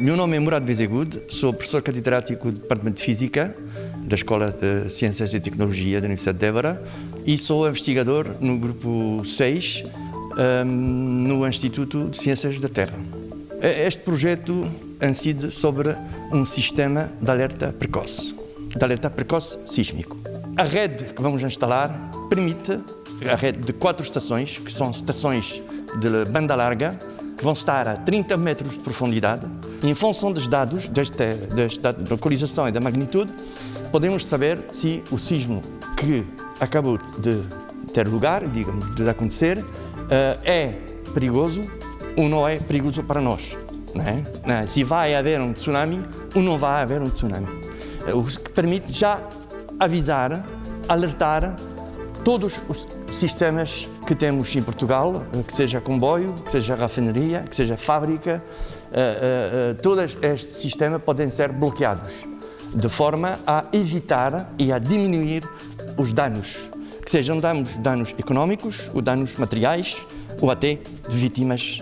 Meu nome é Murad Bezegud, sou professor catedrático do Departamento de Física da Escola de Ciências e Tecnologia da Universidade de Évora e sou investigador no grupo 6 no Instituto de Ciências da Terra. Este projeto incide sobre um sistema de alerta precoce sísmico. A rede que vamos instalar permite a rede de 4 estações, que são estações de banda larga, que vão estar a 30 metros de profundidade. E em função dos dados, da localização e da magnitude, podemos saber se o sismo que acabou de ter lugar, digamos, de acontecer, é perigoso ou não é perigoso para nós. Não é? Se vai haver um tsunami ou não vai haver um tsunami. O que permite já avisar, alertar todos os sistemas que temos em Portugal, que seja comboio, que seja rafinaria, que seja fábrica, todos estes sistemas podem ser bloqueados, de forma a evitar e a diminuir os danos, que sejam danos económicos, ou danos materiais, ou até de vítimas.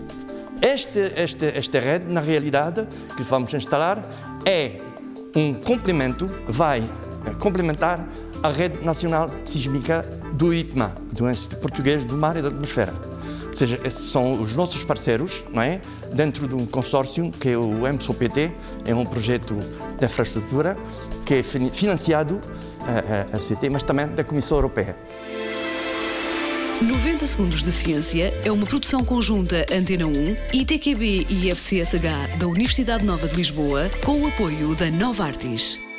Esta rede, na realidade, que vamos instalar, é um complemento, vai complementar a Rede Nacional Sísmica do IPMA, do Instituto Português do Mar e da Atmosfera. Ou seja, esses são os nossos parceiros, não é? Dentro de um consórcio que é o MSOPT, é um projeto de infraestrutura que é financiado a FCT, mas também da Comissão Europeia. 90 Segundos de Ciência é uma produção conjunta Antena 1, ITQB e FCSH da Universidade Nova de Lisboa, com o apoio da Novartis.